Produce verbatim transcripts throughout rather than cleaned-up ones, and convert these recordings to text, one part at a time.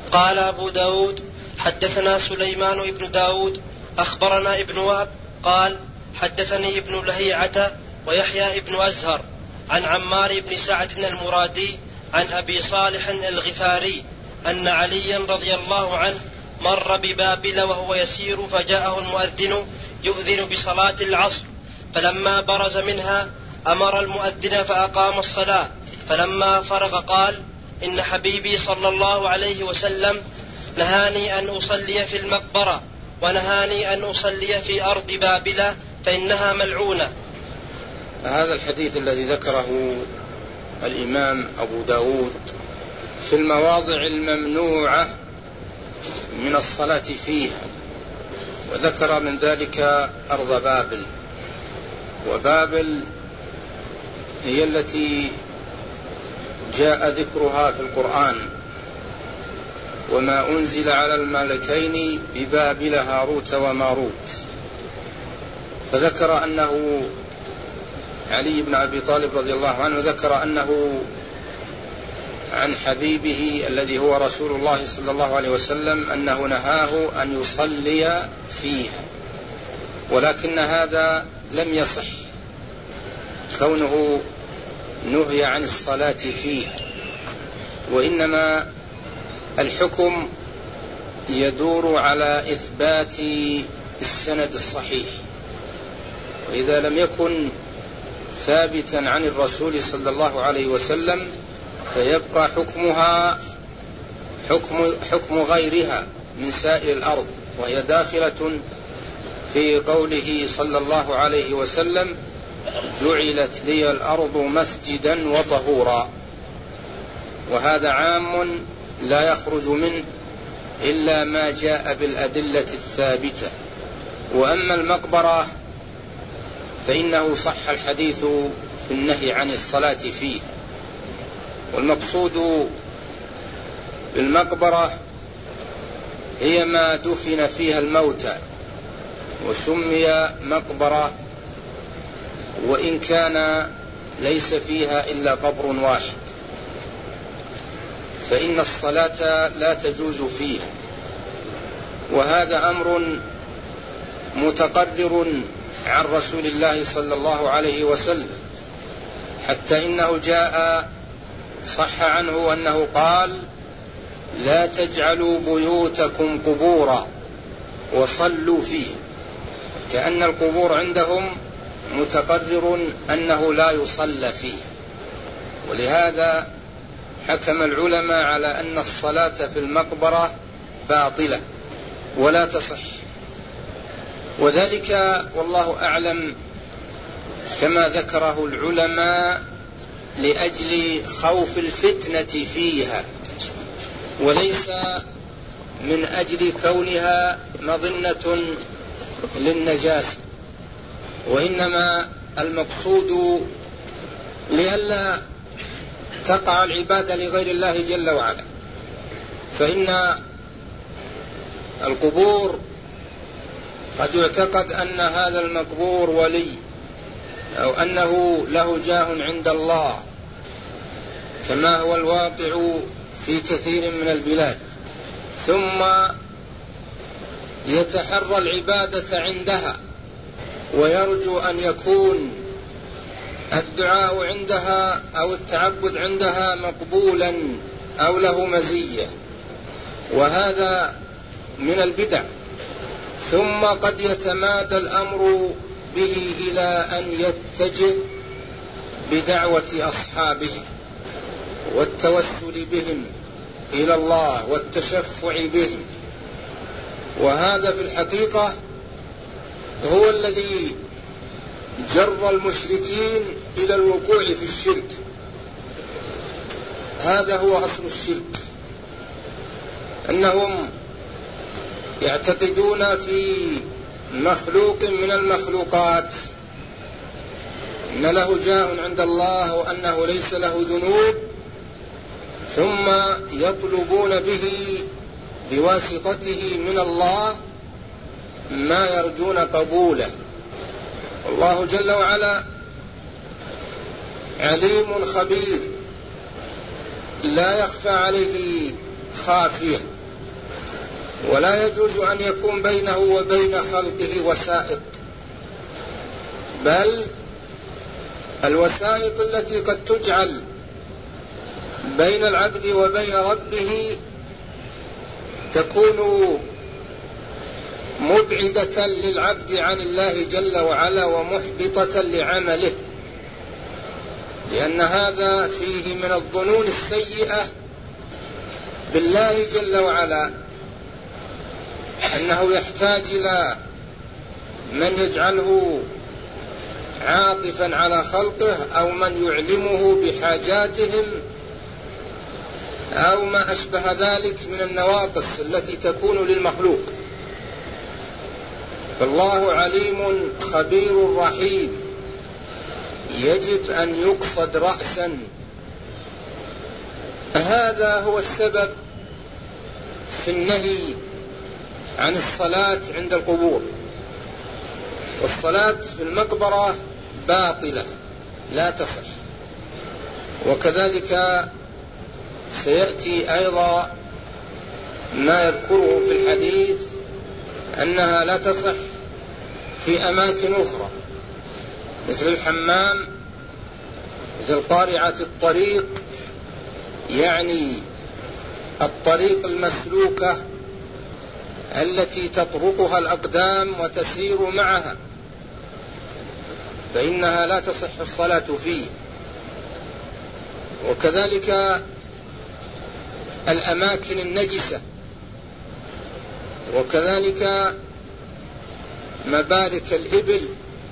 قال أبو داود حدثنا سليمان بن داود أخبرنا ابن وهب قال حدثني ابن لهيعة ويحيى بن أزهر عن عمار بن سعد المرادي عن أبي صالح الغفاري أن عليا رضي الله عنه مر ببابل وهو يسير فجاءه المؤذن يؤذن بصلاة العصر، فلما برز منها أمر المؤذن فأقام الصلاة، فلما فرغ قال إن حبيبي صلى الله عليه وسلم نهاني أن أصلي في المقبرة ونهاني أن أصلي في أرض بابل فإنها ملعونة. هذا الحديث الذي ذكره الإمام أبو داود في المواضع الممنوعة من الصلاة فيها، وذكر من ذلك أرض بابل، وبابل هي التي جاء ذكرها في القرآن وما أنزل على الملكين ببابل هاروت وماروت، فذكر أنه علي بن أبي طالب رضي الله عنه ذكر أنه عن حبيبه الذي هو رسول الله صلى الله عليه وسلم أنه نهاه أن يصلي فيها، ولكن هذا لم يصح كونه نهي عن الصلاة فيها، وإنما الحكم يدور على إثبات السند الصحيح، وإذا لم يكن ثابتا عن الرسول صلى الله عليه وسلم فيبقى حكمها حكم, حكم غيرها من سائر الأرض، وهي داخلة في قوله صلى الله عليه وسلم جعلت لي الأرض مسجدا وطهورا، وهذا عام لا يخرج منه إلا ما جاء بالأدلة الثابتة. وأما المقبرة فإنه صح الحديث في النهي عن الصلاة فيه، والمقصود بالمقبرة هي ما دفن فيها الموتى، وسمي مقبرة وإن كان ليس فيها إلا قبر واحد، فإن الصلاة لا تجوز فيها، وهذا أمر متقرر عن رسول الله صلى الله عليه وسلم، حتى إنه جاء صح عنه أنه قال لا تجعلوا بيوتكم قبورا وصلوا فيه، كأن القبور عندهم متقرر أنه لا يصلى فيه، ولهذا حكم العلماء على أن الصلاة في المقبرة باطلة ولا تصح، وذلك والله أعلم كما ذكره العلماء لأجل خوف الفتنة فيها، وليس من أجل كونها مظنة للنجاسة، وإنما المقصود لئلا تقع العبادة لغير الله جل وعلا، فإن القبور قد يعتقد أن هذا المقبور ولي أو أنه له جاه عند الله، كما هو الواقع في كثير من البلاد، ثم يتحرى العبادة عندها ويرجو أن يكون الدعاء عندها أو التعبد عندها مقبولا أو له مزية، وهذا من البدع. ثم قد يتمادى الأمر به إلى أن يتجه بدعوة أصحابه والتوسل بهم إلى الله والتشفع بهم، وهذا في الحقيقة هو الذي جر المشركين إلى الوقوع في الشرك. هذا هو أصل الشرك، أنهم يعتقدون في مخلوق من المخلوقات أن له جاه عند الله وأنه ليس له ذنوب، ثم يطلبون به بواسطته من الله ما يرجون قبوله. الله جل وعلا عليم خبير لا يخفى عليه خافية، ولا يجوز أن يكون بينه وبين خلقه وسائط، بل الوسائط التي قد تجعل بين العبد وبين ربه تكون مبعدة للعبد عن الله جل وعلا ومحبطة لعمله، لأن هذا فيه من الظنون السيئة بالله جل وعلا، أنه يحتاج إلى من يجعله عاطفا على خلقه أو من يعلمه بحاجاتهم أو ما أشبه ذلك من النواقص التي تكون للمخلوق. فالله عليم خبير رحيم، يجب أن يقصد رأسا. هذا هو السبب في النهي عن الصلاة عند القبور، والصلاة في المقبرة باطلة لا تصح. وكذلك سيأتي أيضا ما يذكره في الحديث أنها لا تصح في أماكن أخرى، مثل الحمام، مثل قارعة الطريق، يعني الطريق المسلوكة التي تطرقها الأقدام وتسير معها، فإنها لا تصح الصلاة فيه. وكذلك الأماكن النجسة، وكذلك مبارك الإبل،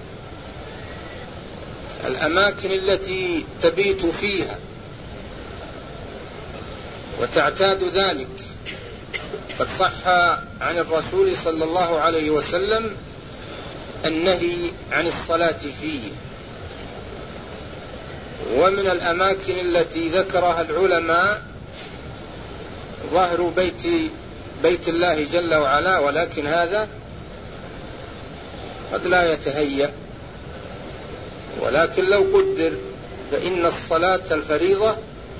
الأماكن التي تبيت فيها وتعتاد ذلك، قد صح عن الرسول صلى الله عليه وسلم النهي عن الصلاة فيه. ومن الأماكن التي ذكرها العلماء ظهر بيت بيت الله جل وعلا، ولكن هذا قد لا يتهيأ، ولكن لو قدر فإن الصلاة الفريضة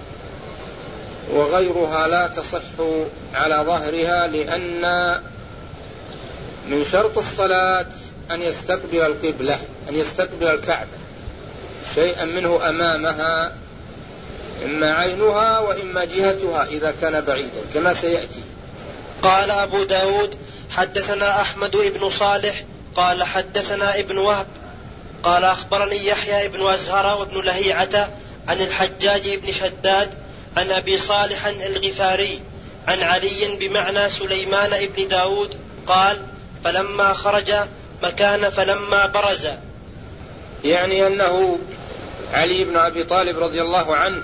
وغيرها لا تصح على ظهرها، لأن من شرط الصلاة أن يستقبل القبلة، أن يستقبل الكعبة، شيئا منه أمامها، إما عينها وإما جهتها إذا كان بعيدا كما سيأتي. قال أبو داود حدثنا أحمد بن صالح قال حدثنا ابن وهب قال أخبرني يحيى بن أزهر وابن لهيعة عن الحجاج بن شداد عن أبي صالح الغفاري عن علي بمعنى سليمان بن داود قال فلما خرج مكان فلما برز، يعني أنه علي بن أبي طالب رضي الله عنه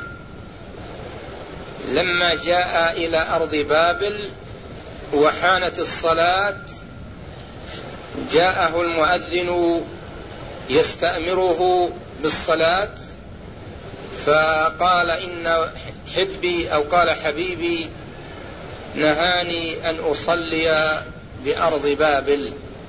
لما جاء إلى أرض بابل وحانت الصلاة جاءه المؤذن يستأمره بالصلاة، فقال إن حبي أو قال حبيبي نهاني أن أصلي بأرض بابل،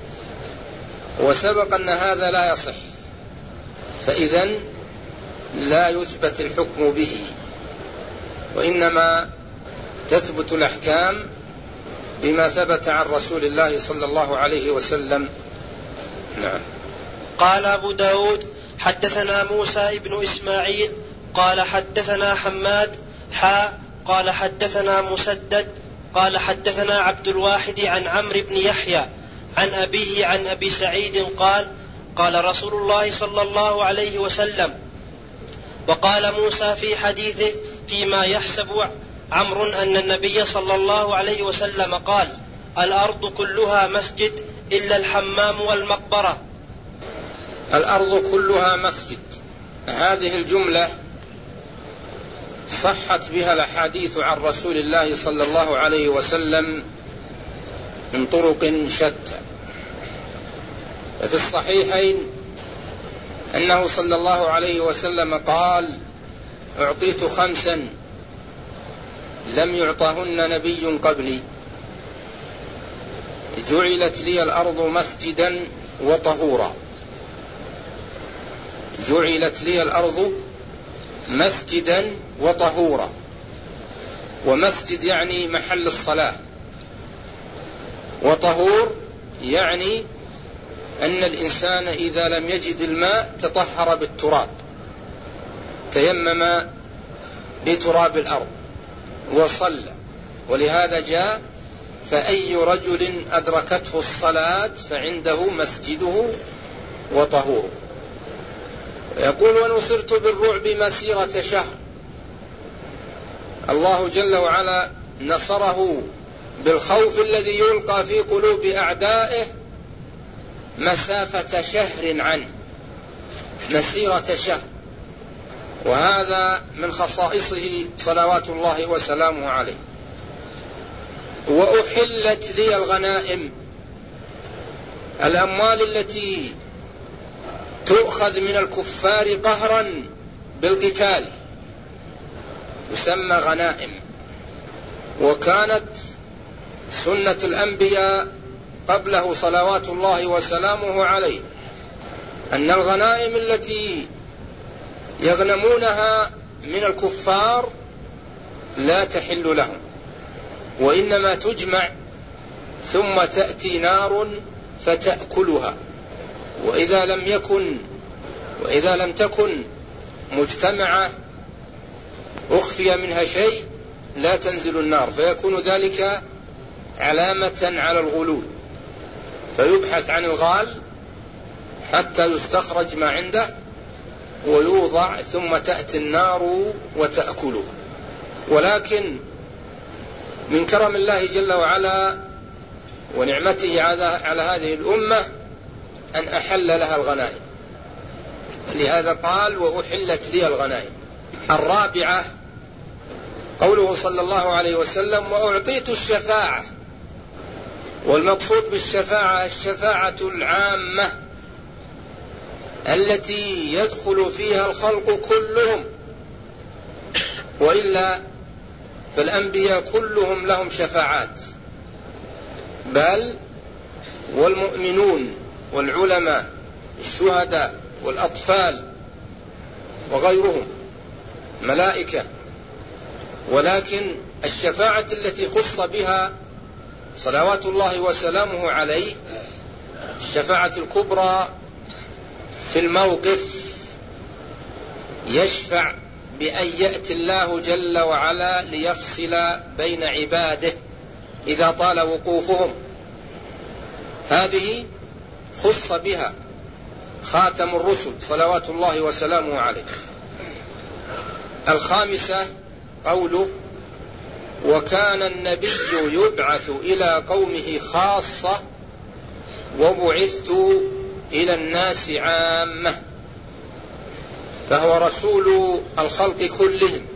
وسبق أن هذا لا يصح، فإذن لا يثبت الحكم به، وإنما تثبت الأحكام بما ثبت عن رسول الله صلى الله عليه وسلم. نعم. قال أبو داود حدثنا موسى بن إسماعيل قال حدثنا حماد حا قال حدثنا مسدد قال حدثنا عبد الواحد عن عمرو بن يحيى عن أبيه عن أبي سعيد قال قال رسول الله صلى الله عليه وسلم. وقال موسى في حديثه فيما يحسب عمرو أن النبي صلى الله عليه وسلم قال الأرض كلها مسجد إلا الحمام والمقبرة. الأرض كلها مسجد، هذه الجملة صحت بها الأحاديث عن رسول الله صلى الله عليه وسلم من طرق شتى. ففي الصحيحين أنه صلى الله عليه وسلم قال أعطيت خمسا لم يعطهن نبي قبلي، جعلت لي الأرض مسجدا وطهورا. جعلت لي الأرض مسجدا وطهورا، ومسجد يعني محل الصلاة، وطهور يعني أن الإنسان إذا لم يجد الماء تطهر بالتراب، تيمم بتراب الأرض وصلى. ولهذا جاء فأي رجل أدركته الصلاة فعنده مسجده وطهوره. يقول ونصرت بالرعب مسيرة شهر. الله جل وعلا نصره بالخوف الذي يلقى في قلوب أعدائه مسافة شهر عنه، مسيرة شهر، وهذا من خصائصه صلوات الله وسلامه عليه. وأحلت لي الغنائم، الأموال التي تؤخذ من الكفار قهرا بالقتال تسمى غنائم. وكانت سنة الأنبياء قبله صلوات الله وسلامه عليه أن الغنائم التي يغنمونها من الكفار لا تحل لهم، وإنما تجمع ثم تأتي نار فتأكلها، وإذا لم يكن وإذا لم تكن مجتمعة أخفي منها شيء لا تنزل النار، فيكون ذلك علامة على الغلول، فيبحث عن الغال حتى يستخرج ما عنده ويوضع ثم تأتي النار وتأكله. ولكن من كرم الله جل وعلا ونعمته على هذه الأمة أن أحل لها الغنائم، لهذا قال وأحلت لي الغنائم. الرابعة قوله صلى الله عليه وسلم وأعطيت الشفاعة، والمقصود بالشفاعة الشفاعة العامة التي يدخل فيها الخلق كلهم، وإلا فالأنبياء كلهم لهم شفاعات، بل والمؤمنون والعلماء الشهداء والأطفال وغيرهم ملائكة. ولكن الشفاعة التي خص بها صلوات الله وسلامه عليه الشفاعة الكبرى في الموقف، يشفع بأن يأتي الله جل وعلا ليفصل بين عباده إذا طال وقوفهم، هذه خص بها خاتم الرسل صلوات الله وسلامه عليه. الخامسة قوله وكان النبي يبعث إلى قومه خاصة وبعثت إلى الناس عامة، فهو رسول الخلق كلهم،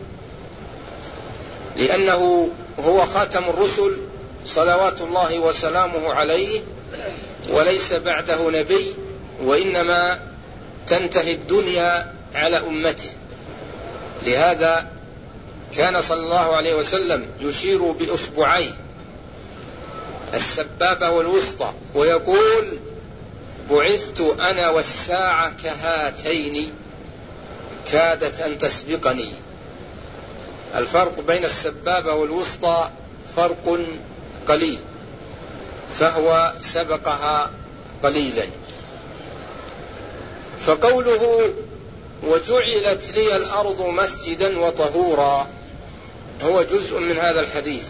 لأنه هو خاتم الرسل صلوات الله وسلامه عليه، وليس بعده نبي، وإنما تنتهي الدنيا على أمته. لهذا كان صلى الله عليه وسلم يشير بإصبعيه السبابة والوسطى ويقول بعثت أنا والساعة كهاتين كادت أن تسبقني. الفرق بين السبابة والوسطى فرق قليل، فهو سبقها قليلا. فقوله وجعلت لي الأرض مسجدا وطهورا هو جزء من هذا الحديث.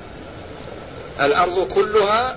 الأرض كلها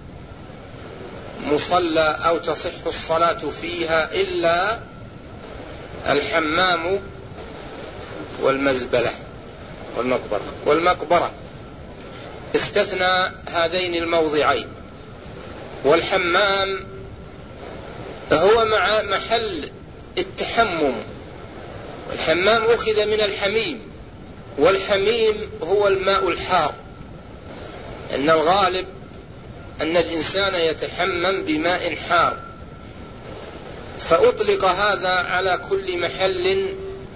مصلى أو تصح الصلاة فيها إلا الحمام والمزبلة والمقبرة والمقبرة استثنى هذين الموضعين. والحمام هو مع محل التحمم، الحمام أخذ من الحميم، والحميم هو الماء الحار، أن الغالب أن الإنسان يتحمم بماء حار، فأطلق هذا على كل محل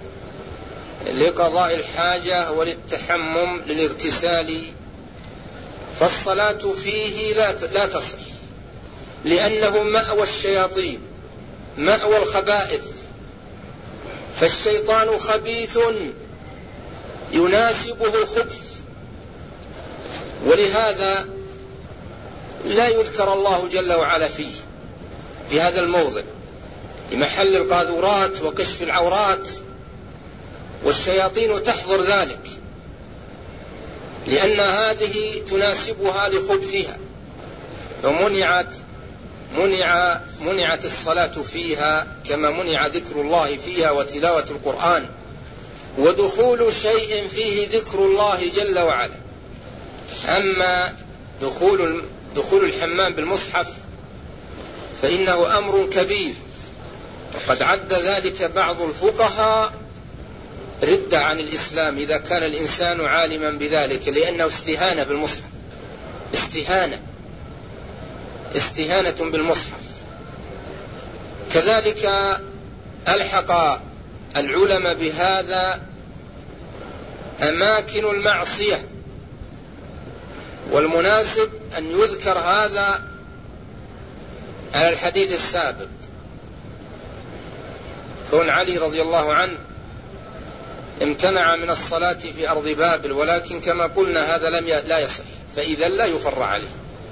لقضاء الحاجة وللتحمم للاغتسال، فالصلاة فيه لا تصح، لأنه مأوى الشياطين، مأوى الخبائث، فالشيطان خبيث يناسبه الخبث. ولهذا لا يذكر الله جل وعلا فيه، في هذا الموضع، لمحل القاذورات وكشف العورات، والشياطين تحضر ذلك لأن هذه تناسبها لخبثها، فمنعت منع منعت الصلاة فيها كما منع ذكر الله فيها وتلاوة القرآن ودخول شيء فيه ذكر الله جل وعلا. أما دخول دخول الحمام بالمصحف فإنه أمر كبير، وقد عد ذلك بعض الفقهاء ردة عن الإسلام إذا كان الإنسان عالما بذلك، لأنه استهانة بالمصحف، استهانة استهانة بالمصحف. كذلك ألحق العلماء بهذا أماكن المعصية، والمناسب أن يذكر هذا على الحديث السابق، كون علي رضي الله عنه امتنع من الصلاة في أرض بابل، ولكن كما قلنا هذا لم لا يصح، فإذا لا يفر عليه،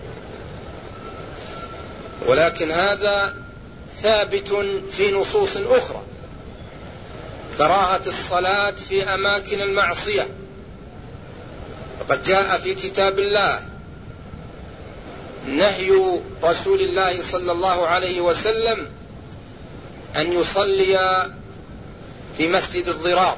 ولكن هذا ثابت في نصوص أخرى، كراهة الصلاة في أماكن المعصية، وقد جاء في كتاب الله نهي رسول الله صلى الله عليه وسلم أن يصلي في مسجد الضرار،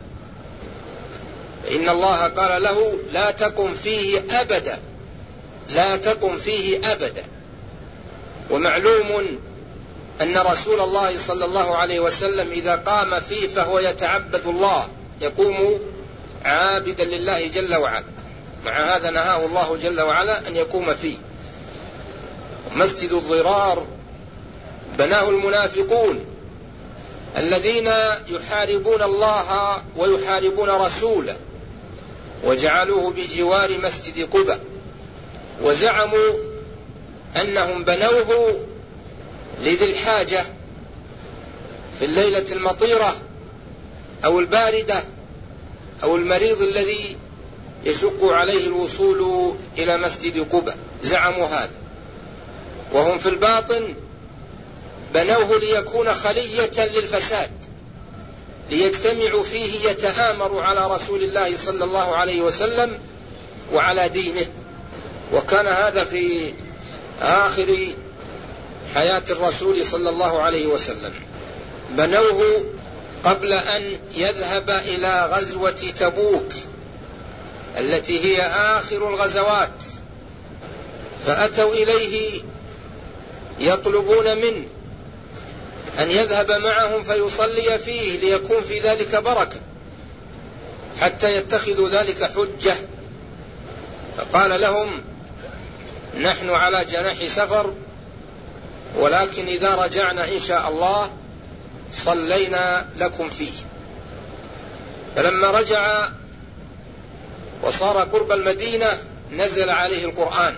فإن الله قال له لا تقم فيه أبدا، لا تقم فيه أبدا. ومعلوم أن رسول الله صلى الله عليه وسلم إذا قام فيه فهو يتعبد الله، يقوم عابدا لله جل وعلا، مع هذا نهاه الله جل وعلا أن يقوم فيه. مسجد الضرار بناه المنافقون الذين يحاربون الله ويحاربون رسوله، وجعلوه بجوار مسجد قباء، وزعموا أنهم بنوه لذي الحاجة في الليلة المطيرة أو الباردة أو المريض الذي يشق عليه الوصول إلى مسجد قباء، زعموا هذا، وهم في الباطن بنوه ليكون خلية للفساد، ليجتمعوا فيه يتآمروا على رسول الله صلى الله عليه وسلم وعلى دينه. وكان هذا في آخر حياة الرسول صلى الله عليه وسلم، بنوه قبل أن يذهب إلى غزوة تبوك التي هي آخر الغزوات، فأتوا إليه يطلبون منه أن يذهب معهم فيصلي فيه ليكون في ذلك بركة، حتى يتخذوا ذلك حجة. فقال لهم نحن على جناح سفر، ولكن إذا رجعنا إن شاء الله صلينا لكم فيه. فلما رجع وصار قرب المدينة نزل عليه القرآن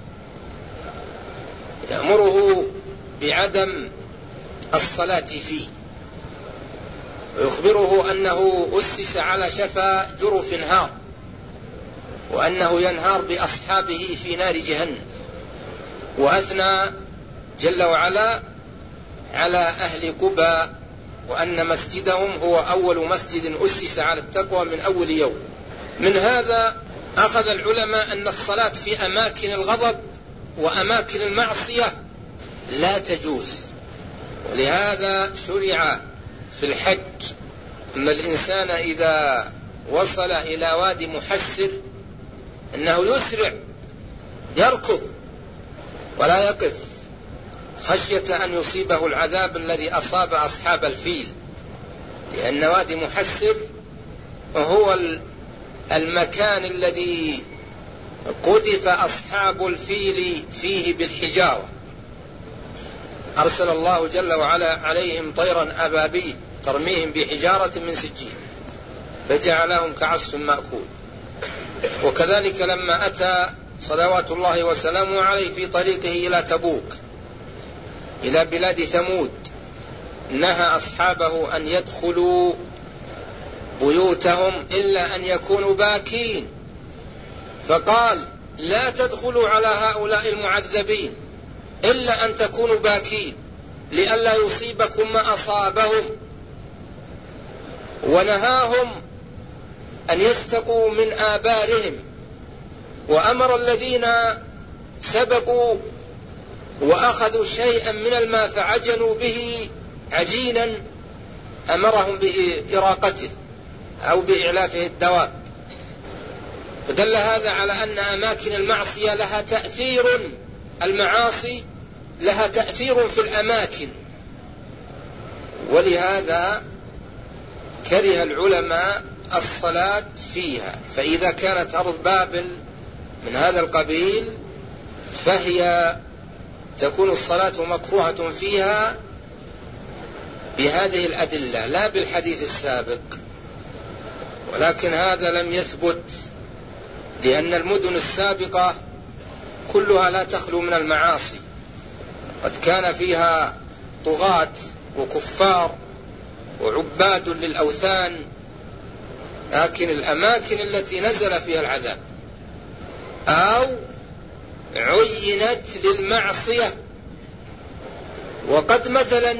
يأمره بعدم الصلاة فيه، ويخبره أنه أسس على شفا جرف نهار، وأنه ينهار بأصحابه في نار جهنم. وأثنى جل وعلا على أهل قباء وأن مسجدهم هو أول مسجد أسس على التقوى من أول يوم. من هذا أخذ العلماء أن الصلاة في أماكن الغضب وأماكن المعصية لا تجوز، ولهذا شرع في الحج أن الإنسان إذا وصل إلى وادي محسر أنه يسرع يركض ولا يقف، خشية أن يصيبه العذاب الذي أصاب أصحاب الفيل، لأن وادي محسر هو المكان الذي قذف أصحاب الفيل فيه بالحجارة، أرسل الله جل وعلا عليهم طيرا أبابيل ترميهم بحجارة من سجيل فجعلهم كعصف مأكول. وكذلك لما أتى صلوات الله وسلامه عليه في طريقه إلى تبوك إلى بلاد ثمود نهى أصحابه أن يدخلوا بيوتهم إلا أن يكونوا باكين، فقال لا تدخلوا على هؤلاء المعذبين إلا أن تكونوا باكين لئلا يصيبكم ما أصابهم، ونهاهم أن يستقوا من آبارهم، وأمر الذين سبقوا وأخذوا شيئا من الماء فعجنوا به عجينا أمرهم بإراقته أو بإعلافه الدواب. فدل هذا على أن أماكن المعصية لها تأثير، المعاصي لها تأثير في الأماكن، ولهذا كره العلماء الصلاة فيها. فإذا كانت أرض بابل من هذا القبيل فهي تكون الصلاة مكروهة فيها بهذه الأدلة لا بالحديث السابق، ولكن هذا لم يثبت لأن المدن السابقة كلها لا تخلو من المعاصي، قد كان فيها طغاة وكفار وعباد للأوثان، لكن الأماكن التي نزل فيها العذاب أو عينت للمعصية، وقد مثلا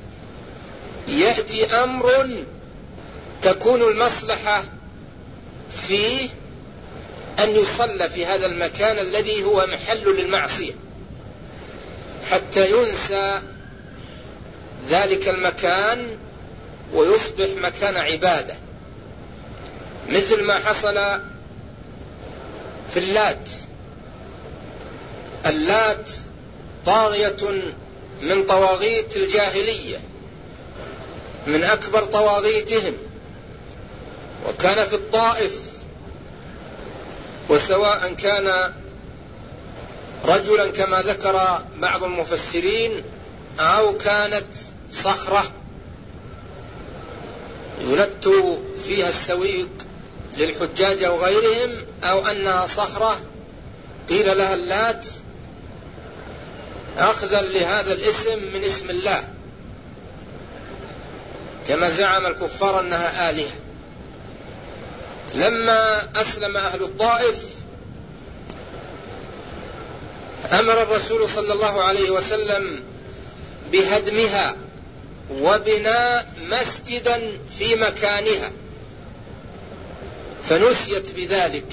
يأتي أمر تكون المصلحة فيه أن يصلى في هذا المكان الذي هو محل للمعصية حتى ينسى ذلك المكان ويصبح مكان عبادة، مثل ما حصل في اللات. اللات طاغية من طواغيت الجاهلية، من أكبر طواغيتهم، وكان في الطائف، وسواء كان رجلا كما ذكر بعض المفسرين أو كانت صخرة يلت فيها السويق للحجاج أو غيرهم، أو أنها صخرة قيل لها اللات أخذا لهذا الاسم من اسم الله، كما زعم الكفار أنها آلهة. لما أسلم أهل الطائف أمر الرسول صلى الله عليه وسلم بهدمها وبناء مسجدا في مكانها، فنسيت بذلك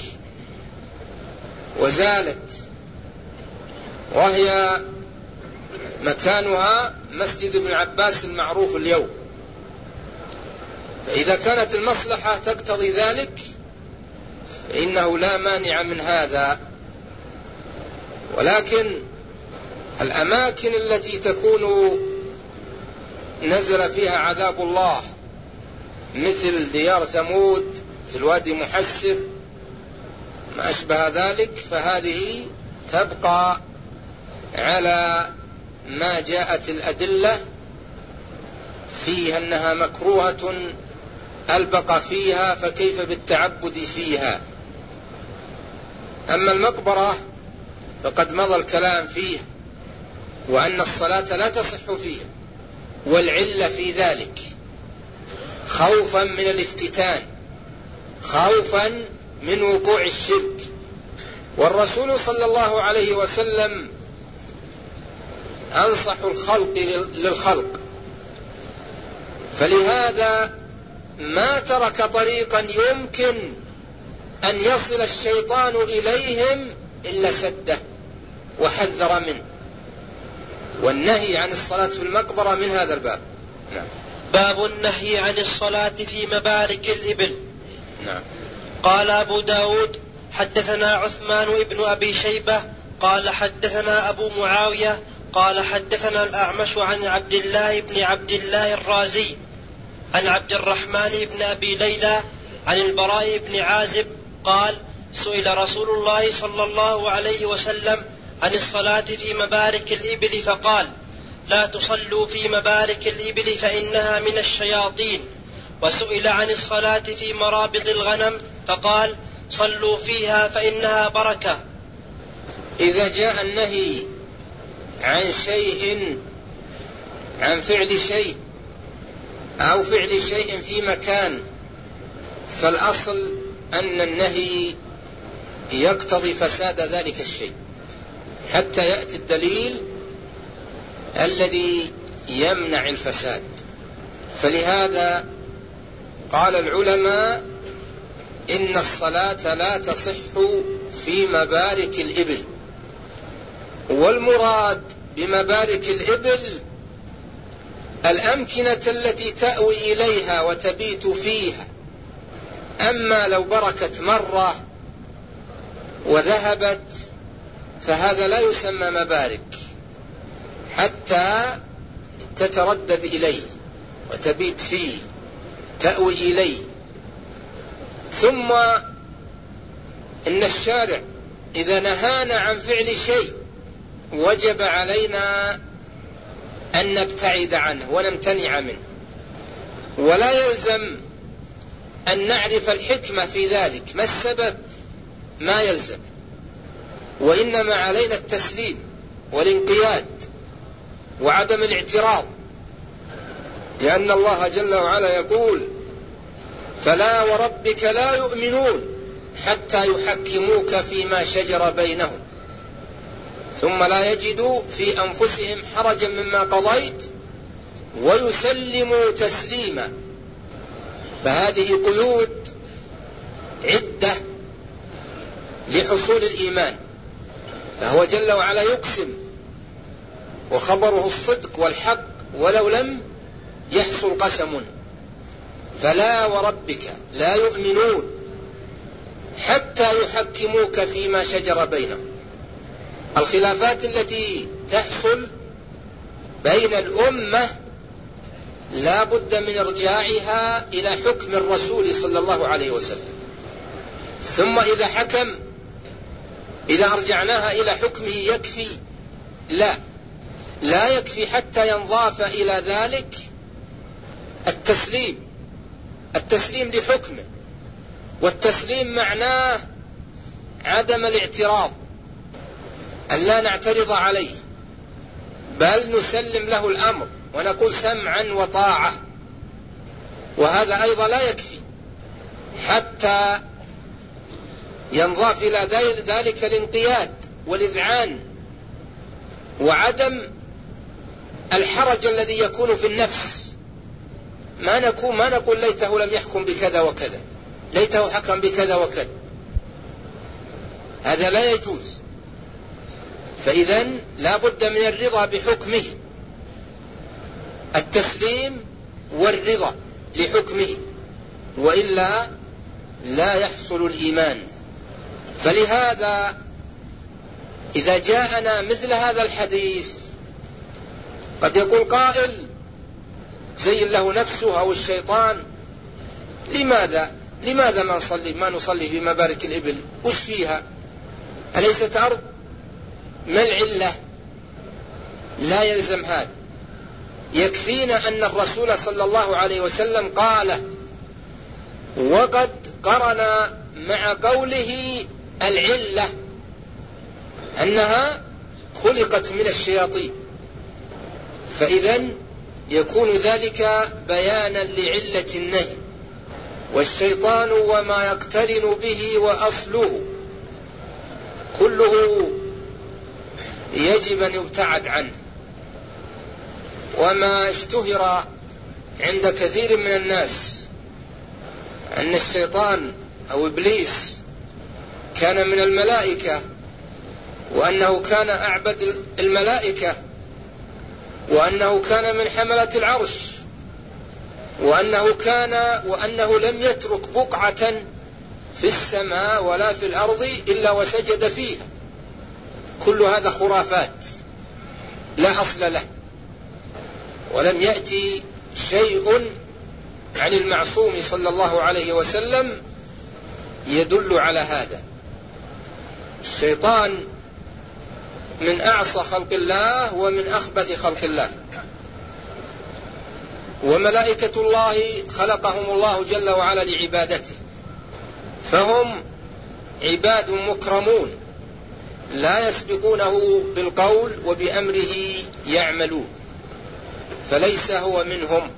وزالت، وهي مكانها مسجد ابن عباس المعروف اليوم. فإذا كانت المصلحة تقتضي ذلك فإنه لا مانع من هذا، ولكن الأماكن التي تكون نزل فيها عذاب الله مثل ديار ثمود في الوادي محسر ما أشبه ذلك، فهذه تبقى على ما جاءت الأدلة فيها أنها مكروهة البقى فيها، فكيف بالتعبد فيها؟ أما المقبرة فقد مضى الكلام فيه، وأن الصلاة لا تصح فيها، والعلة في ذلك خوفا من الافتتان، خوفا من وقوع الشرك. والرسول صلى الله عليه وسلم أنصح الخلق للخلق، فلهذا ما ترك طريقا يمكن أن يصل الشيطان إليهم إلا سده وحذر منه، والنهي عن الصلاة في المقبرة من هذا الباب. نعم. باب النهي عن الصلاة في مبارك الإبل. نعم. قال أبو داود حدثنا عثمان ابن أبي شيبة قال حدثنا أبو معاوية قال حدثنا الأعمش عن عبد الله بن عبد الله الرازي عن عبد الرحمن بن أبي ليلى عن البراء بن عازب قال سئل رسول الله صلى الله عليه وسلم عن الصلاة في مبارك الإبل فقال لا تصلوا في مبارك الإبل فإنها من الشياطين. وسئل عن الصلاة في مرابض الغنم فقال صلوا فيها فإنها بركة. إذا جاء النهي عن شيء، عن فعل شيء أو فعل شيء في مكان، فالأصل أن النهي يقتضي فساد ذلك الشيء حتى يأتي الدليل الذي يمنع الفساد. فلهذا قال العلماء إن الصلاة لا تصح في مبارك الإبل، والمراد بمبارك الإبل الأمكنة التي تأوي إليها وتبيت فيها. أما لو بركت مرة وذهبت فهذا لا يسمى مبارك حتى تتردد إليه وتبيت فيه تأوي إليه. ثم إن الشارع إذا نهانا عن فعل شيء وجب علينا أن نبتعد عنه ونمتنع منه، ولا يلزم أن نعرف الحكمة في ذلك، ما السبب ما يلزم، وإنما علينا التسليم والانقياد وعدم الاعتراض، لأن الله جل وعلا يقول: فلا وربك لا يؤمنون حتى يحكموك فيما شجر بينهم ثم لا يجدوا في أنفسهم حرجا مما قضيت ويسلموا تسليما. فهذه قيود عدة لحصول الإيمان. فهو جل وعلا يقسم وخبره الصدق والحق ولو لم يحصل قسم. فلا وربك لا يؤمنون حتى يحكموك فيما شجر بينهم. الخلافات التي تحصل بين الأمة لا بد من إرجاعها إلى حكم الرسول صلى الله عليه وسلم. ثم إذا حكم إذا أرجعناها إلى حكمه يكفي؟ لا، لا يكفي حتى ينضاف إلى ذلك التسليم التسليم لحكمه. والتسليم معناه عدم الاعتراض، أن لا نعترض عليه بل نسلم له الأمر ونقول سمعا وطاعة. وهذا أيضا لا يكفي حتى ينضاف إلى ذلك الانقياد والإذعان وعدم الحرج الذي يكون في النفس. ما نقول ما نقول ليته لم يحكم بكذا وكذا، ليته حكم بكذا وكذا، هذا لا يجوز. فإذن لا بد من الرضا بحكمه، التسليم والرضا لحكمه، وإلا لا يحصل الإيمان. فلهذا إذا جاءنا مثل هذا الحديث قد يقول قائل زين له نفسه أو الشيطان: لماذا لماذا ما نصلي ما نصلي في مبارك الإبل؟ وش فيها؟ أليست أرض؟ ما العلة؟ لا يلزم هذا. يكفينا أن الرسول صلى الله عليه وسلم قال، وقد قرن مع قوله العلة أنها خلقت من الشياطين، فإذن يكون ذلك بيانا لعلة النهي. والشيطان وما يقترن به وأصله كله يجب أن يبتعد عنه. وما اشتهر عند كثير من الناس أن الشيطان أو إبليس كان من الملائكة، وأنه كان أعبد الملائكة، وأنه كان من حملة العرش، وأنه كان وأنه لم يترك بقعة في السماء ولا في الأرض إلا وسجد فيها. كل هذا خرافات لا أصل له، ولم يأتي شيء عن المعصوم صلى الله عليه وسلم يدل على هذا. الشيطان من أعصى خلق الله ومن أخبث خلق الله. وملائكة الله خلقهم الله جل وعلا لعبادته، فهم عباد مكرمون لا يسبقونه بالقول وبأمره يعملون، فليس هو منهم،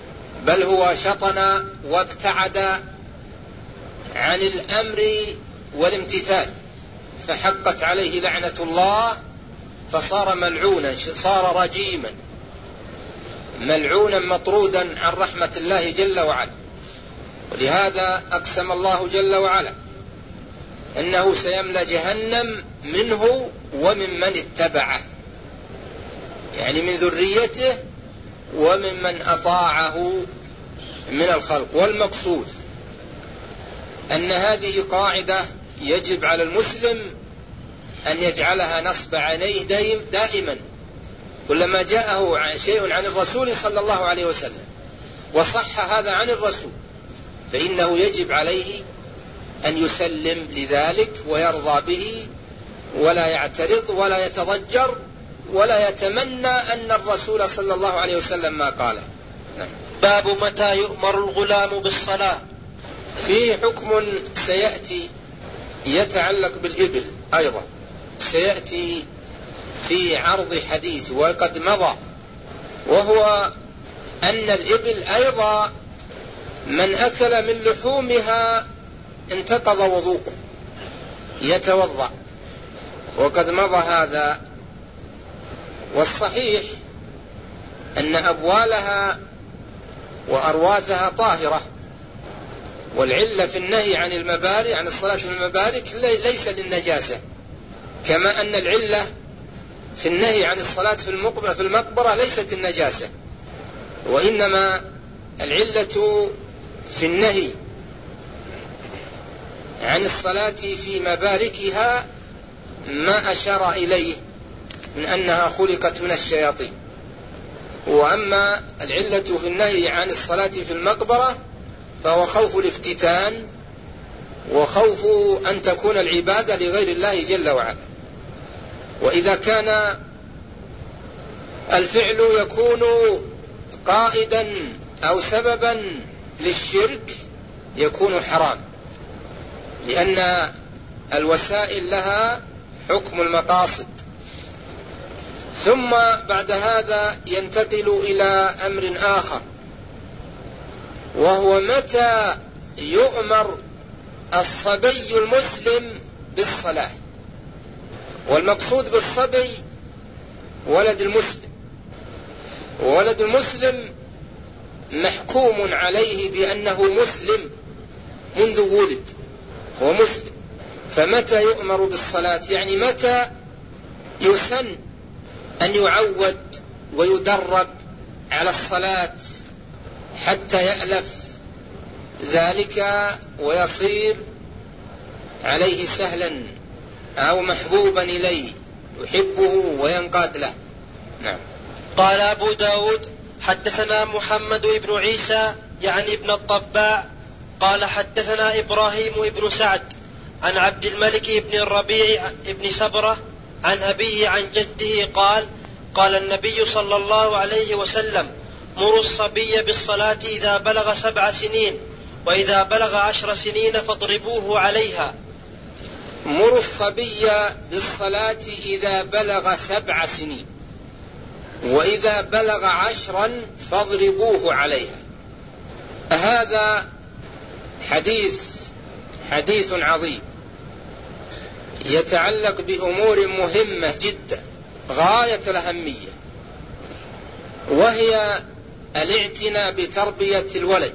بل هو شطن وابتعد عن الأمر والامتثال، فحقت عليه لعنة الله فصار ملعونا، صار رجيما ملعونا مطرودا عن رحمة الله جل وعلا. ولهذا أقسم الله جل وعلا أنه سيملأ جهنم منه وممن اتبعه، يعني من ذريته وممن أطاعه من الخلق. والمقصود أن هذه قاعدة يجب على المسلم أن يجعلها نصب عينيه دائما، كلما جاءه شيء عن الرسول صلى الله عليه وسلم وصح هذا عن الرسول فإنه يجب عليه أن يسلم لذلك ويرضى به، ولا يعترض ولا يتضجر ولا يتمنى أن الرسول صلى الله عليه وسلم ما قاله. نعم. باب متى يؤمر الغلام بالصلاة. فيه حكم سيأتي يتعلق بالإبل أيضا، سيأتي في عرض حديث وقد مضى، وهو أن الإبل أيضا من أكل من لحومها انتقض وضوءه يتوضأ، وقد مضى هذا. والصحيح أن أبوالها وأرواثها طاهرة، والعلة في النهي عن المبارك عن الصلاة في المبارك ليس للنجاسة، كما أن العلة في النهي عن الصلاة في المقبرة ليست النجاسة، وإنما العلة في النهي عن الصلاة في مباركها ما أشار إليه من أنها خلقت من الشياطين. وأما العلة في النهي عن الصلاة في المقبرة فهو خوف الافتتان وخوف أن تكون العبادة لغير الله جل وعلا. وإذا كان الفعل يكون قائدا أو سببا للشرك يكون حرام، لأن الوسائل لها حكم المقاصد. ثم بعد هذا ينتقل إلى أمر آخر، وهو متى يؤمر الصبي المسلم بالصلاة. والمقصود بالصبي ولد المسلم، وولد المسلم محكوم عليه بأنه مسلم منذ ولد، هو مسلم. فمتى يؤمر بالصلاة يعني متى يسن أن يعود ويدرب على الصلاة حتى يألف ذلك ويصير عليه سهلا أو محبوبا إليه يحبه وينقاد له. نعم. قال أبو داود حدثنا محمد بن عيسى يعني ابن الطباع قال حدثنا إبراهيم بن سعد عن عبد الملك بن الربيع بن سبرة عن أبيه عن جده قال قال النبي صلى الله عليه وسلم مروا الصبي بالصلاة إذا بلغ سبع سنين وإذا بلغ عشر سنين فاضربوه عليها. مروا الصبي بالصلاة إذا بلغ سبع سنين وإذا بلغ عشرا فاضربوه عليها. هذا حديث حديث عظيم يتعلق بأمور مهمة جدا غاية الأهمية، وهي الاعتناء بتربية الولد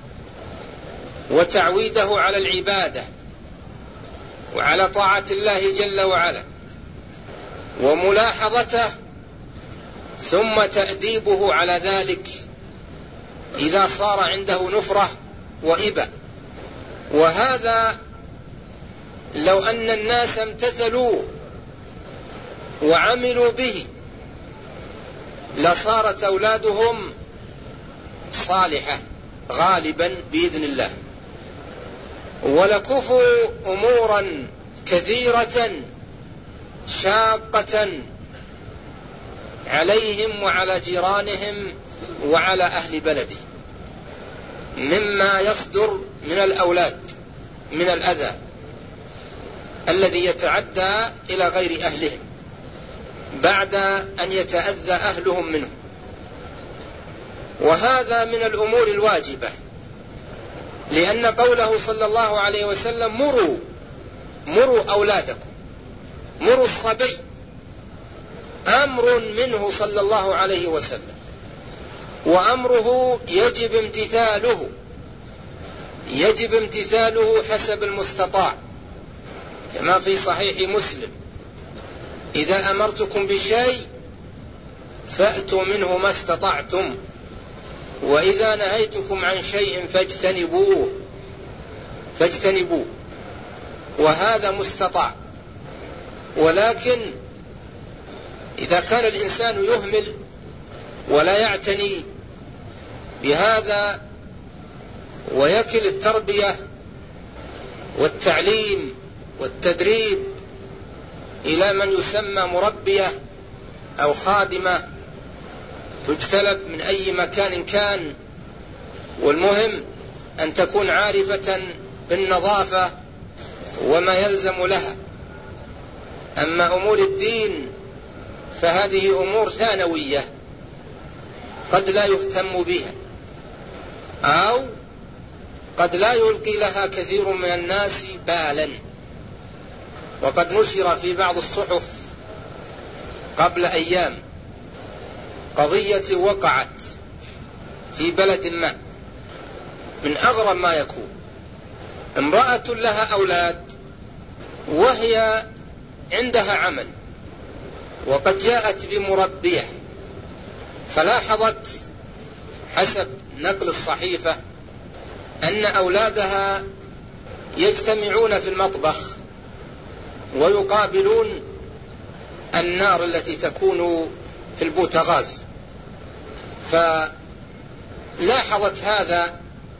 وتعويده على العبادة وعلى طاعة الله جل وعلا وملاحظته، ثم تأديبه على ذلك إذا صار عنده نفرة وإبة. وهذا لو أن الناس امتثلوا وعملوا به لصارت أولادهم صالحة غالبا بإذن الله، ولكفوا أمورا كثيرة شاقة عليهم وعلى جيرانهم وعلى أهل بلده مما يصدر من الأولاد من الأذى الذي يتعدى إلى غير أهلهم بعد أن يتأذى أهلهم منه. وهذا من الأمور الواجبة، لأن قوله صلى الله عليه وسلم مروا مروا أولادكم، مروا الصبي، أمر منه صلى الله عليه وسلم، وأمره يجب امتثاله، يجب امتثاله حسب المستطاع، كما في صحيح مسلم: إذا أمرتكم بشيء فأتوا منه ما استطعتم، وإذا نهيتكم عن شيء فاجتنبوه فاجتنبوه وهذا مستطاع. ولكن إذا كان الإنسان يهمل ولا يعتني بهذا ويكل التربية والتعليم والتدريب إلى من يسمى مربية أو خادمة تجتلب من أي مكان كان، والمهم أن تكون عارفة بالنظافة وما يلزم لها. أما أمور الدين فهذه أمور ثانوية قد لا يهتم بها، أو قد لا يلقي لها كثير من الناس بالا. وقد نشر في بعض الصحف قبل أيام قضية وقعت في بلد ما من أغرب ما يكون: امرأة لها أولاد وهي عندها عمل، وقد جاءت بمربية، فلاحظت حسب نقل الصحيفة أن أولادها يجتمعون في المطبخ ويقابلون النار التي تكون في البوتاغاز. فلاحظت هذا،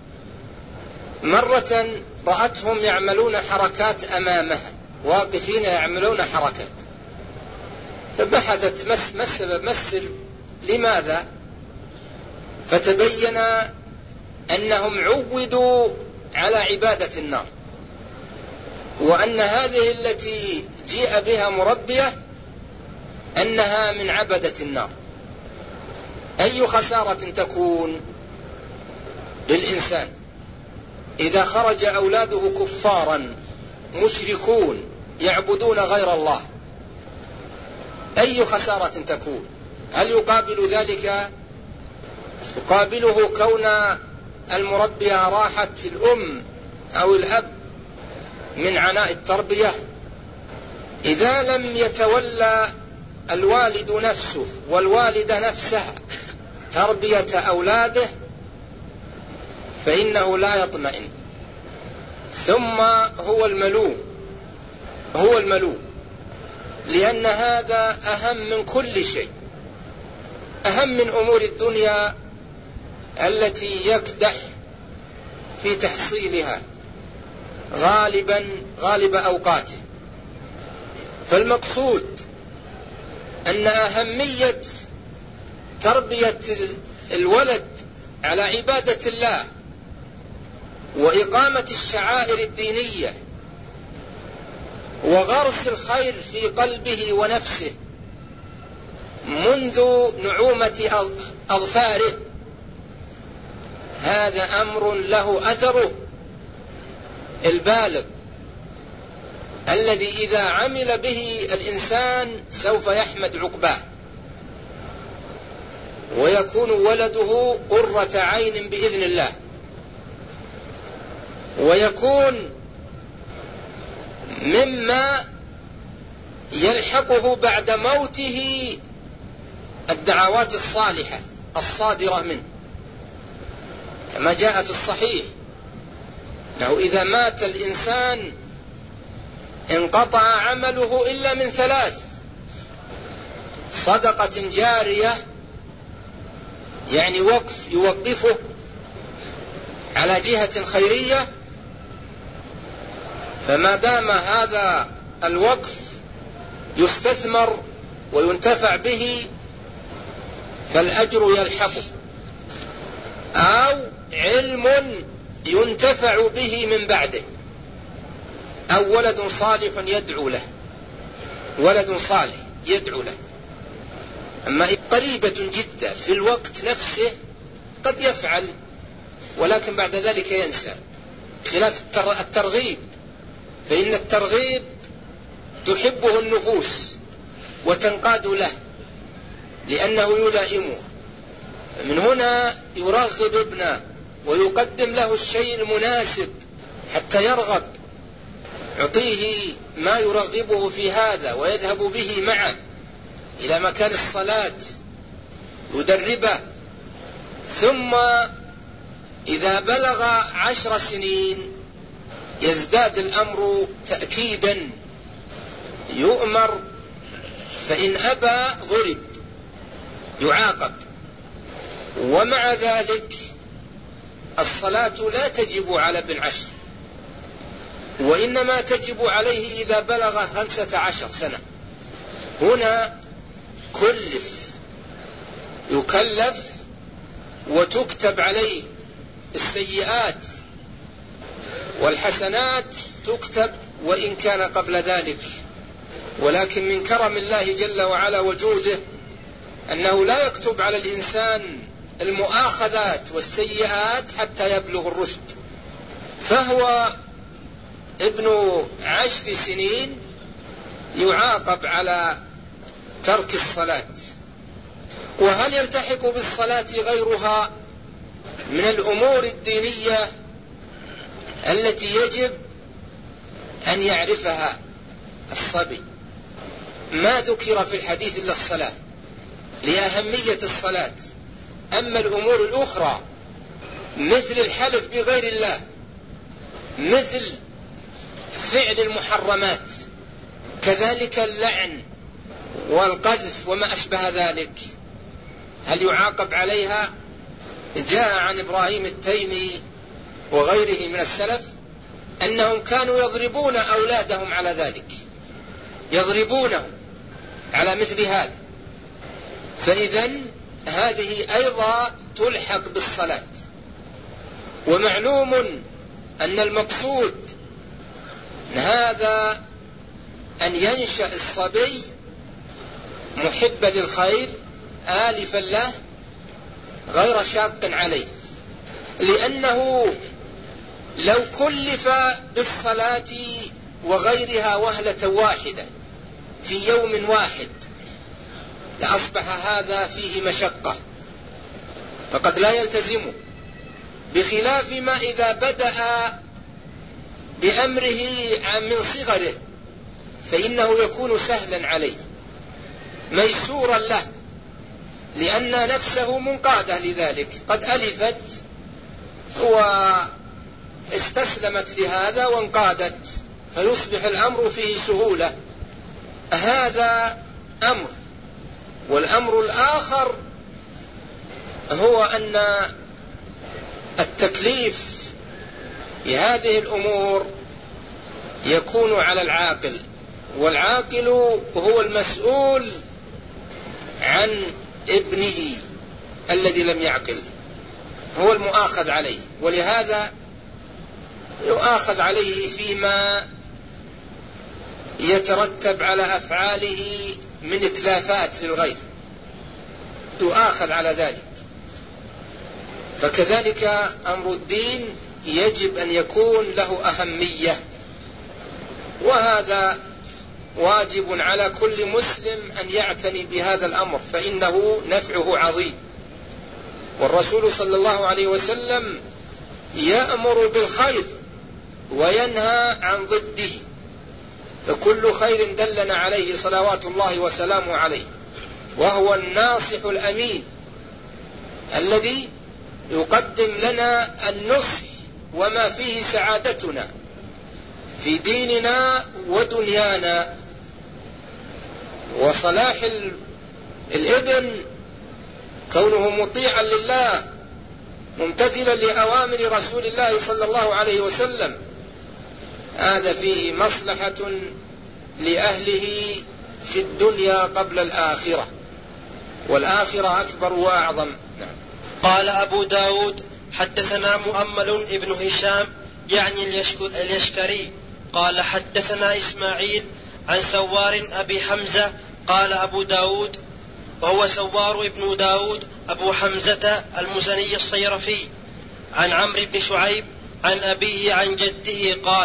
مرة رأتهم يعملون حركات أمامها، واقفين يعملون حركات، فبحثت مس ما السبب، ما السر، لماذا؟ فتبين أنهم عودوا على عبادة النار، وأن هذه التي جيء بها مربية أنها من عبدة النار. أي خسارة تكون للإنسان إذا خرج أولاده كفارا مشركون يعبدون غير الله؟ أي خسارة تكون؟ هل يقابل ذلك؟ يقابله كون المربية راحت الأم أو الأب من عناء التربية. إذا لم يتولى الوالد نفسه والوالدة نفسها تربية أولاده فإنه لا يطمئن، ثم هو الملوم هو الملوم لأن هذا أهم من كل شيء، أهم من أمور الدنيا التي يكدح في تحصيلها غالبا غالب أوقاته. فالمقصود أن أهمية تربية الولد على عبادة الله وإقامة الشعائر الدينية وغرس الخير في قلبه ونفسه منذ نعومة أظفاره، هذا أمر له أثره البالغ الذي إذا عمل به الإنسان سوف يحمد عقباه، ويكون ولده قرة عين بإذن الله، ويكون مما يلحقه بعد موته الدعوات الصالحة الصادرة منه، كما جاء في الصحيح أنه إذا مات الإنسان انقطع عمله إلا من ثلاث: صدقة جارية، يعني وقف يوقفه على جهة خيرية، فما دام هذا الوقف يستثمر وينتفع به فالأجر يلحقه، أو علم ينتفع به من بعده، أو ولد صالح يدعو له، ولد صالح يدعو له. أما قريبة جدا في الوقت نفسه قد يفعل ولكن بعد ذلك ينسى، خلاف الترغيب في فإن الترغيب تحبه النفوس وتنقاد له لأنه يلائمه. من هنا يرغب ابنه ويقدم له الشيء المناسب حتى يرغب، يعطيه ما يرغبه في هذا ويذهب به معه إلى مكان الصلاة يدربه. ثم إذا بلغ عشر سنين يزداد الأمر تأكيدا، يؤمر، فإن أبى ضرب يعاقب. ومع ذلك الصلاة لا تجب على ابن عشر، وإنما تجب عليه إذا بلغ خمسة عشر سنة. هنا كلف، يكلف وتكتب عليه السيئات، والحسنات تكتب وإن كان قبل ذلك. ولكن من كرم الله جل وعلا وجوده أنه لا يكتب على الإنسان المؤاخذات والسيئات حتى يبلغ الرشد. فهو ابن عشر سنين يعاقب على ترك الصلاة. وهل يلتحق بالصلاة غيرها من الأمور الدينية التي يجب أن يعرفها الصبي؟ ما ذكر في الحديث إلا الصلاة لأهمية الصلاة. أما الأمور الأخرى مثل الحلف بغير الله، مثل فعل المحرمات، كذلك اللعن والقذف وما أشبه ذلك، هل يعاقب عليها؟ جاء عن إبراهيم التيمي وغيره من السلف أنهم كانوا يضربون أولادهم على ذلك، يضربونهم على مثل هذا. فإذن هذه أيضا تلحق بالصلاة. ومعلوم أن المقصود هذا أن ينشأ الصبي محبا للخير آلفا له غير شاق عليه، لأنه لو كلف بالصلاة وغيرها وهلة واحدة في يوم واحد لأصبح هذا فيه مشقة، فقد لا يلتزم، بخلاف ما إذا بدأ بأمره من صغره فإنه يكون سهلا عليه ميسورا له، لأن نفسه منقادة لذلك، قد ألفت واستسلمت لهذا وانقادت، فيصبح الأمر فيه سهولة. هذا أمر. والأمر الآخر هو أن التكليف بهذه الأمور يكون على العاقل، والعاقل هو المسؤول عن ابنه الذي لم يعقل، هو المؤاخذ عليه، ولهذا يؤاخذ عليه فيما يترتب على أفعاله من إتلافات للغير، يؤاخذ على ذلك. فكذلك أمر الدين يجب أن يكون له أهمية، وهذا واجب على كل مسلم أن يعتني بهذا الأمر، فإنه نفعه عظيم. والرسول صلى الله عليه وسلم يأمر بالخير وينهى عن ضده، فكل خير دلنا عليه صلوات الله وسلامه عليه، وهو الناصح الأمين الذي يقدم لنا النصح وما فيه سعادتنا في ديننا ودنيانا. وصلاح الابن كونه مطيعا لله ممتثلا لأوامر رسول الله صلى الله عليه وسلم، هذا فيه مصلحة لأهله في الدنيا قبل الآخرة، والآخرة أكبر وأعظم. نعم. قال أبو داود حدثنا مؤمل ابن هشام يعني اليشكري قال حدثنا إسماعيل عن سوار أبي حمزة قال أبو داود، وهو سوار ابن داود أبو حمزة المزني الصيرفي، عن عمرو بن شعيب عن أبيه عن جده قال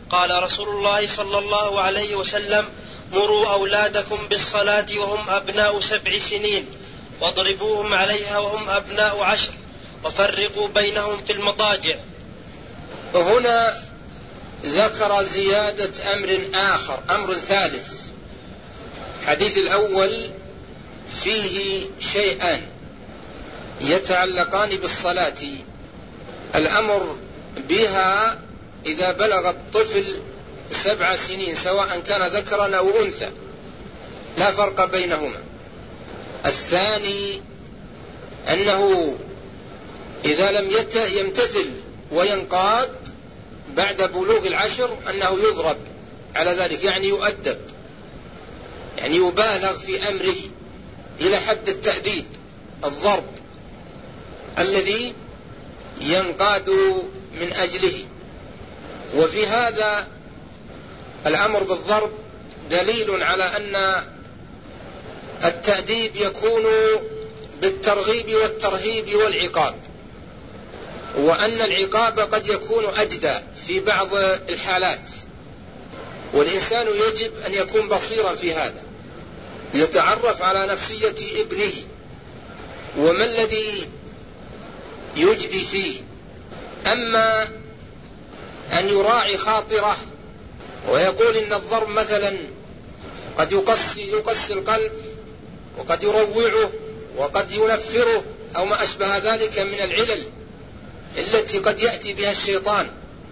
قال رسول الله صلى الله عليه وسلم مروا أولادكم بالصلاة وهم أبناء سبع سنين واضربوهم عليها وهم أبناء عشر وفرقوا بينهم في المضاجع. وهنا ذكر زيادة أمر آخر، أمر ثالث. الحديث الأول فيه شيئان يتعلقان بالصلاة: الأمر بها إذا بلغ الطفل سبع سنين سواء كان ذكرا أو أنثى لا فرق بينهما. الثاني أنه إذا لم يمتثل وينقاد بعد بلوغ العشر أنه يضرب على ذلك، يعني يؤدب، يعني يبالغ في أمره إلى حد التأديب، الضرب الذي ينقاد من أجله. وفي هذا الأمر بالضرب دليل على أن التأديب يكون بالترغيب والترهيب والعقاب، وأن العقاب قد يكون أجدى في بعض الحالات، والإنسان يجب أن يكون بصيرا في هذا، يتعرف على نفسية ابنه وما الذي يجدي فيه. أما أن يراعي خاطره ويقول إن الضرب مثلا قد يقسي, يقسي القلب وقد يروعه وقد ينفره أو ما أشبه ذلك من العلل التي قد يأتي بها الشيطان،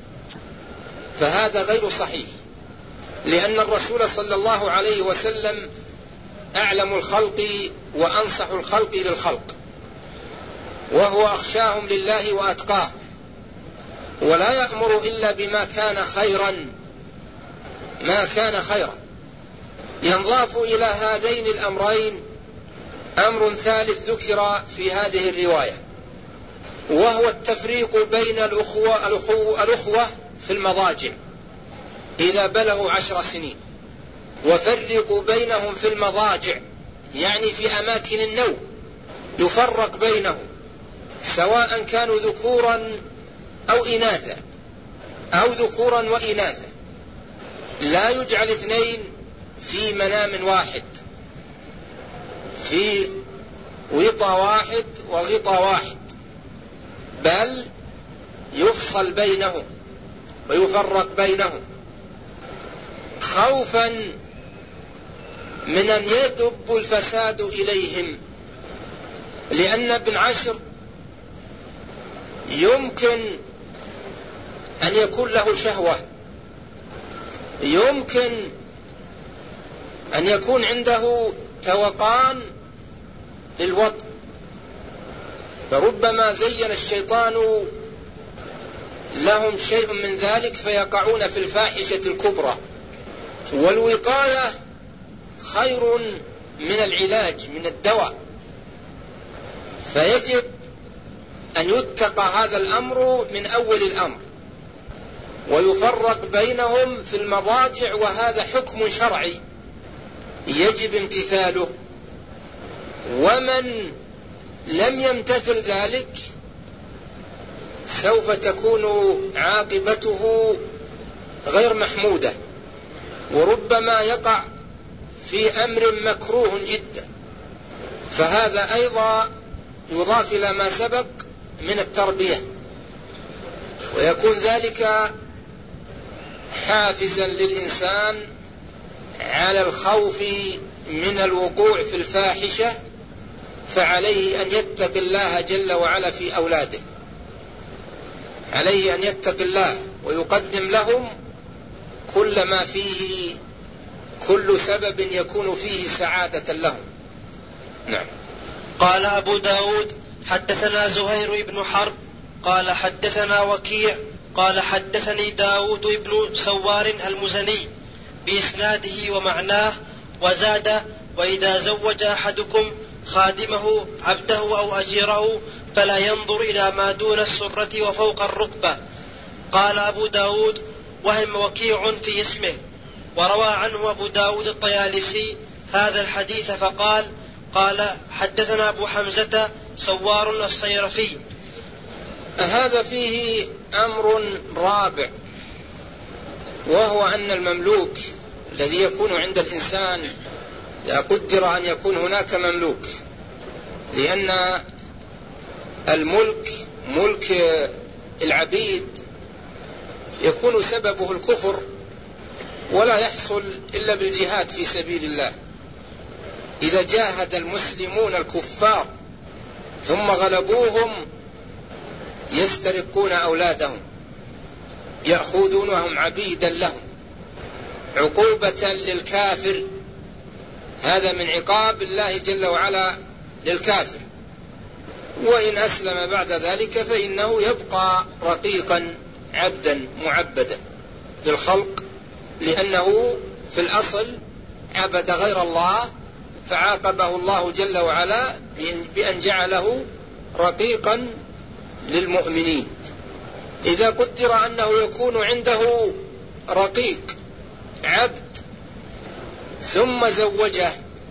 فهذا غير صحيح، لأن الرسول صلى الله عليه وسلم أعلم الخلق وأنصح الخلق للخلق، وهو أخشاهم لله وأتقاه، ولا يأمر إلا بما كان خيرا، ما كان خيرا. ينضاف إلى هذين الأمرين أمر ثالث ذكر في هذه الرواية، وهو التفريق بين الأخوة, الأخوة, الأخوة في المضاجع إذا بلغوا عشر سنين. وفرقوا بينهم في المضاجع يعني في أماكن النوم، يفرق بينهم سواء كانوا ذكورا أو إناثا أو ذكورا وإناثا، لا يجعل اثنين في منام واحد، في وطى واحد وغطى واحد، بل يفصل بينهم ويفرق بينهم خوفا من أن يدب الفساد إليهم، لأن ابن عشر يمكن أن يكون له شهوة، يمكن أن يكون عنده توقان للوطء، فربما زين الشيطان لهم شيء من ذلك فيقعون في الفاحشة الكبرى. والوقاية خير من العلاج، من الدواء، فيجب أن يتقى هذا الأمر من أول الأمر ويفرق بينهم في المضاجع، وهذا حكم شرعي يجب امتثاله. ومن لم يمتثل ذلك سوف تكون عاقبته غير محمودة، وربما يقع في أمر مكروه جدا، فهذا أيضا يضاف إلى ما سبق من التربية، ويكون ذلك حافزا للإنسان على الخوف من الوقوع في الفاحشة، فعليه أن يتقي الله جل وعلا في أولاده، عليه أن يتقي الله ويقدم لهم كل ما فيه، كل سبب يكون فيه سعادة لهم. نعم. قال أبو داود حدثنا زهير بن حرب قال حدثنا وكيع قال حدثني داود بن سوار المزني بإسناده ومعناه، وزاد: وإذا زوج أحدكم خادمه عبده أو أجيره فلا ينظر إلى ما دون السرة وفوق الركبة. قال أبو داود: وهم وكيع في اسمه. وروى عنه أبو داود الطيالسي هذا الحديث فقال: قال حدثنا أبو حمزة سوار الصيرفي. هذا فيه أمر رابع، وهو أن المملوك الذي يكون عند الإنسان لا قدر أن يكون هناك مملوك، لأن الملك ملك العبيد يكون سببه الكفر، ولا يحصل إلا بالجهاد في سبيل الله. إذا جاهد المسلمون الكفار ثم غلبوهم يسترقون أولادهم يأخذونهم عبيدا لهم عقوبة للكافر. هذا من عقاب الله جل وعلا للكافر، وإن أسلم بعد ذلك فإنه يبقى رقيقا عبدا معبدا للخلق، لأنه في الأصل عبد غير الله، فعاقبه الله جل وعلا بأن جعله رقيقا للمؤمنين. إذا قدر أنه يكون عنده رقيق عبد ثم زوجه،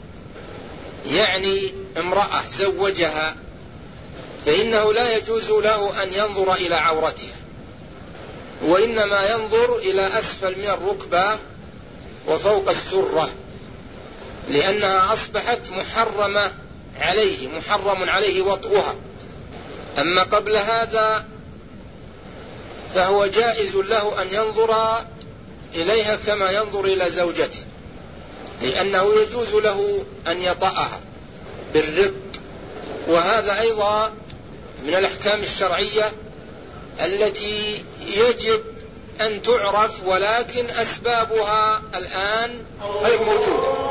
يعني امرأة زوجها، فإنه لا يجوز له أن ينظر إلى عورتها، وإنما ينظر إلى أسفل من الركبة وفوق السرة، لأنها أصبحت محرمة عليه، محرم عليه وطئها. أما قبل هذا فهو جائز له أن ينظر إليها كما ينظر إلى زوجته، لأنه يجوز له أن يطأها بالرق. وهذا أيضا من الأحكام الشرعية التي يجب أن تعرف، ولكن أسبابها الآن غير موجودة.